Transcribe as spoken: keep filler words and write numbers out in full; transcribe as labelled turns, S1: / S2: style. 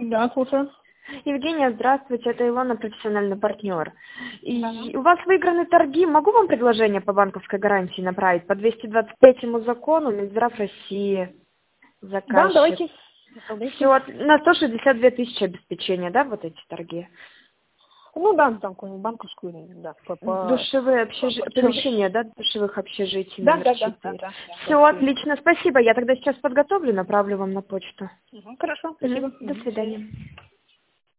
S1: Да, слушаю.
S2: Евгения, здравствуйте, это Илона, профессиональный партнер. И
S1: Да.
S2: у вас выиграны торги. Могу вам предложение по банковской гарантии направить по двести двадцать третьему закону Минздрав России? Заказчик.
S1: Да, давайте.
S2: Все, на сто шестьдесят две тысячи обеспечения, да, вот эти торги?
S1: Ну да, там какую-нибудь банковскую, да. По, по...
S2: Душевые общежи... помещения, да, душевых общежитий
S1: Да,
S2: номер
S1: да, да,
S2: четыре.
S1: да, да,
S2: Все,
S1: да,
S2: отлично, спасибо. Я тогда сейчас подготовлю, направлю вам на почту.
S1: Угу, хорошо,
S2: Мгм.
S1: спасибо.
S2: До
S1: Угу.
S2: свидания.